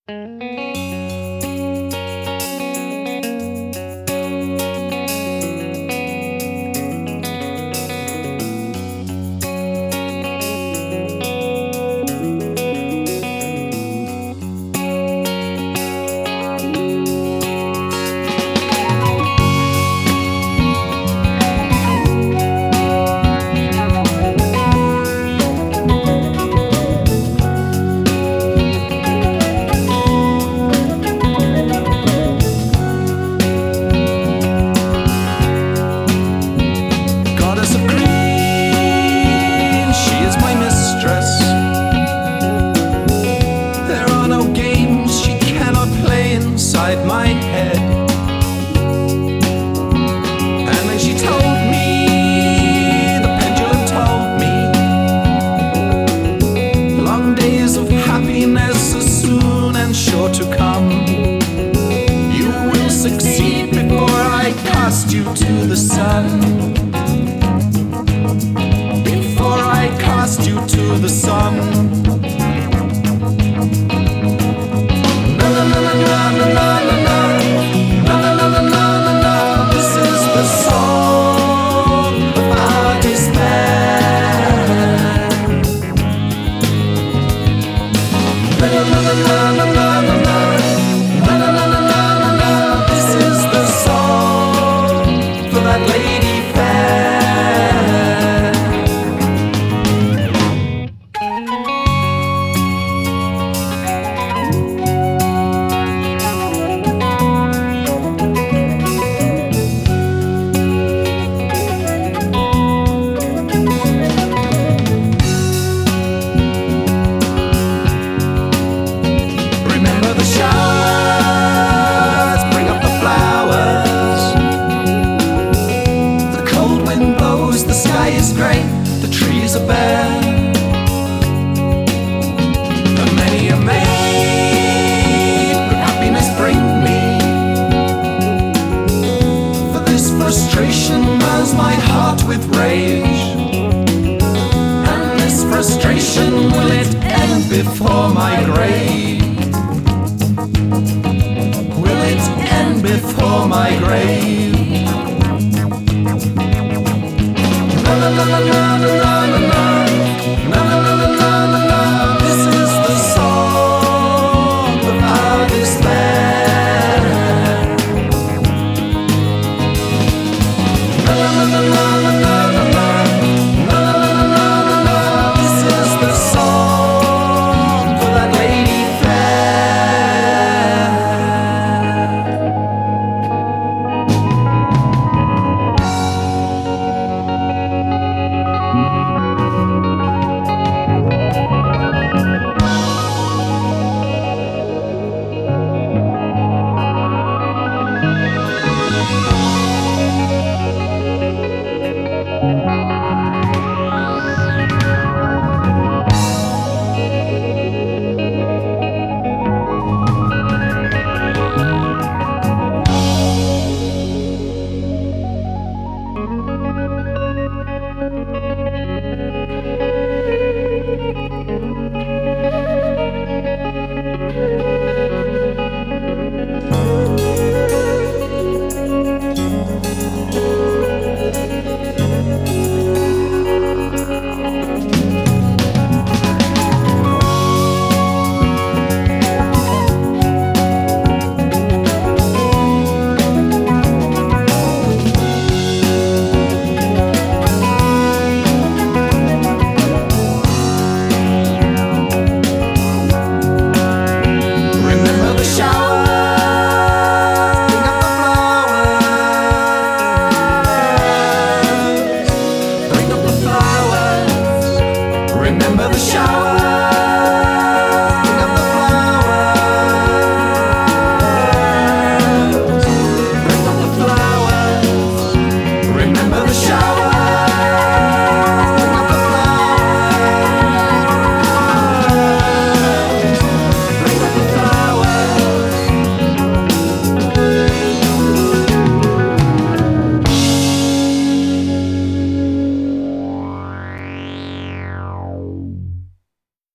Goddess of green, she is my mistress. There are no games she cannot play inside my head. And then she told me, the pendulum told me, long days of happiness are soon and sure to come. You will succeed before I cast you to the sun. Before I cast you to the sun.